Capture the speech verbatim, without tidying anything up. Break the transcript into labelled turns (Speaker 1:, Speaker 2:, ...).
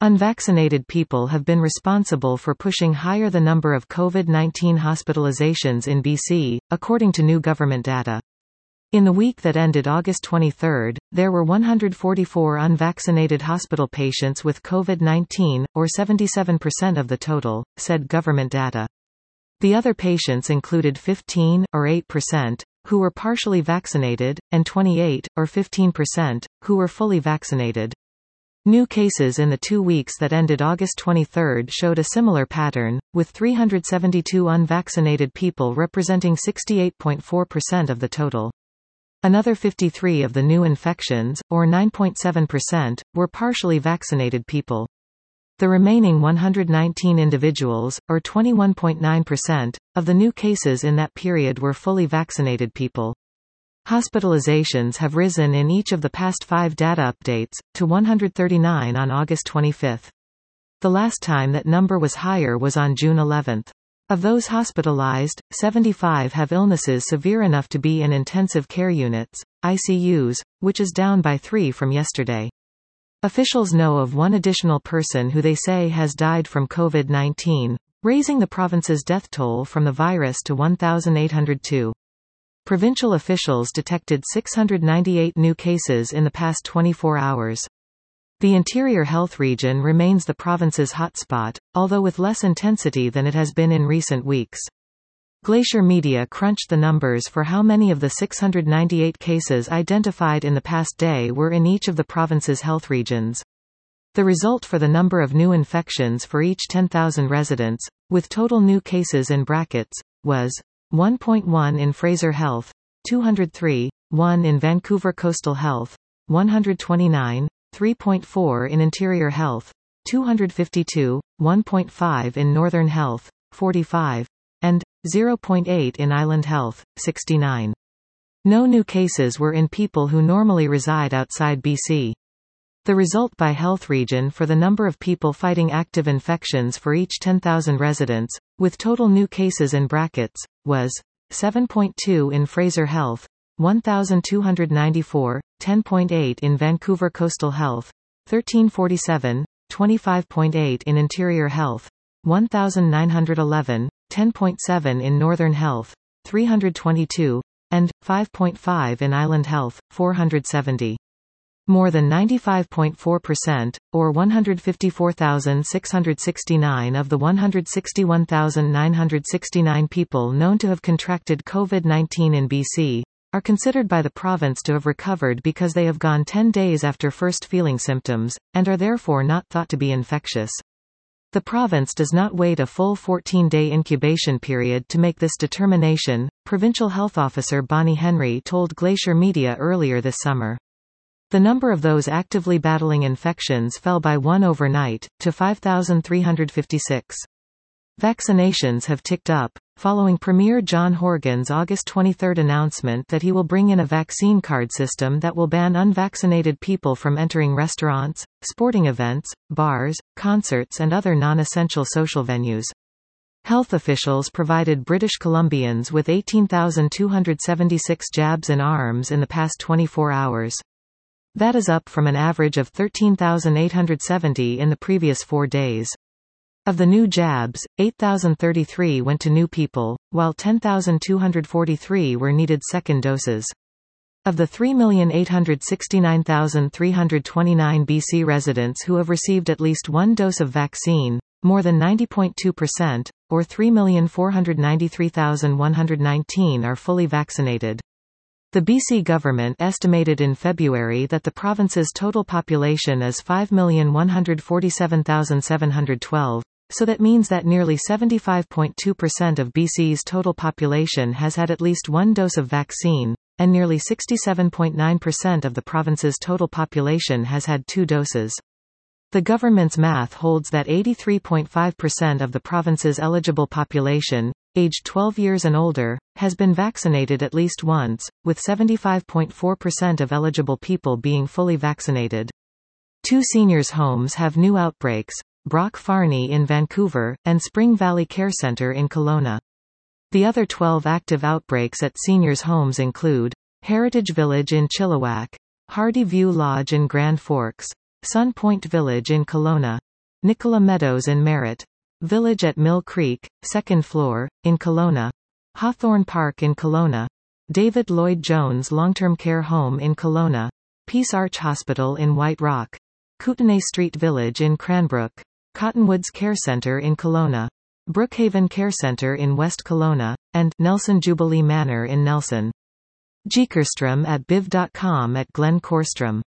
Speaker 1: Unvaccinated people have been responsible for pushing higher the number of COVID nineteen hospitalizations in B C, according to new government data. In the week that ended August twenty-third, there were one hundred forty-four unvaccinated hospital patients with COVID nineteen, or seventy-seven percent of the total, said government data. The other patients included fifteen, or eight percent, who were partially vaccinated, and twenty-eight, or fifteen percent, who were fully vaccinated. New cases in the two weeks that ended August twenty-third showed a similar pattern, with three hundred seventy-two unvaccinated people representing sixty-eight point four percent of the total. Another fifty-three of the new infections, or nine point seven percent, were partially vaccinated people. The remaining one hundred nineteen individuals, or twenty-one point nine percent, of the new cases in that period were fully vaccinated people. Hospitalizations have risen in each of the past five data updates, to one hundred thirty-nine on August twenty-fifth. The last time that number was higher was on June eleventh. Of those hospitalized, seventy-five have illnesses severe enough to be in intensive care units, I C Us, which is down by three from yesterday. Officials know of one additional person who they say has died from COVID nineteen, raising the province's death toll from the virus to one thousand eight hundred two. Provincial officials detected six hundred ninety-eight new cases in the past twenty-four hours. The Interior Health Region remains the province's hotspot, although with less intensity than it has been in recent weeks. Glacier Media crunched the numbers for how many of the six hundred ninety-eight cases identified in the past day were in each of the province's health regions. The result for the number of new infections for each ten thousand residents, with total new cases in brackets, was one point one in Fraser Health, two hundred three, one in Vancouver Coastal Health, one hundred twenty-nine, three point four in Interior Health, two hundred fifty-two, one point five in Northern Health, forty-five, and zero point eight in Island Health, sixty-nine. No new cases were in people who normally reside outside B C. The result by health region for the number of people fighting active infections for each ten thousand residents, with total new cases in brackets, was seven point two in Fraser Health, one thousand two hundred ninety-four, ten point eight in Vancouver Coastal Health, thirteen forty-seven, twenty-five point eight in Interior Health, one thousand nine hundred eleven, ten point seven in Northern Health, three hundred twenty-two, and five point five in Island Health, four hundred seventy. More than ninety-five point four percent, or one hundred fifty-four thousand six hundred sixty-nine of the one hundred sixty-one thousand nine hundred sixty-nine people known to have contracted COVID nineteen in B C, are considered by the province to have recovered because they have gone ten days after first feeling symptoms, and are therefore not thought to be infectious. The province does not wait a full fourteen-day incubation period to make this determination, Provincial Health Officer Bonnie Henry told Glacier Media earlier this summer. The number of those actively battling infections fell by one overnight, to five thousand three hundred fifty-six. Vaccinations have ticked up, following Premier John Horgan's August twenty-third announcement that he will bring in a vaccine card system that will ban unvaccinated people from entering restaurants, sporting events, bars, concerts and other non-essential social venues. Health officials provided British Columbians with eighteen thousand two hundred seventy-six jabs in arms in the past twenty-four hours. That is up from an average of thirteen thousand eight hundred seventy in the previous four days. Of the new jabs, eight thousand thirty-three went to new people, while ten thousand two hundred forty-three were needed second doses. Of the three million eight hundred sixty-nine thousand three hundred twenty-nine B C residents who have received at least one dose of vaccine, more than ninety point two percent, or three million four hundred ninety-three thousand one hundred nineteen are fully vaccinated. The B C government estimated in February that the province's total population is five million one hundred forty-seven thousand seven hundred twelve, so that means that nearly seventy-five point two percent of B C's total population has had at least one dose of vaccine, and nearly sixty-seven point nine percent of the province's total population has had two doses. The government's math holds that eighty-three point five percent of the province's eligible population, aged twelve years and older, has been vaccinated at least once, with seventy-five point four percent of eligible people being fully vaccinated. Two seniors' homes have new outbreaks, Brock Farney in Vancouver, and Spring Valley Care Centre in Kelowna. The other twelve active outbreaks at seniors' homes include Heritage Village in Chilliwack, Hardy View Lodge in Grand Forks, Sun Point Village in Kelowna, Nicola Meadows and Merritt. Village at Mill Creek, second floor, in Kelowna. Hawthorne Park in Kelowna. David Lloyd Jones Long-Term Care Home in Kelowna. Peace Arch Hospital in White Rock. Kootenay Street Village in Cranbrook. Cottonwoods Care Centre in Kelowna. Brookhaven Care Centre in West Kelowna, and Nelson Jubilee Manor in Nelson. Jekerstrom at biv dot com at Glenn Korstrom.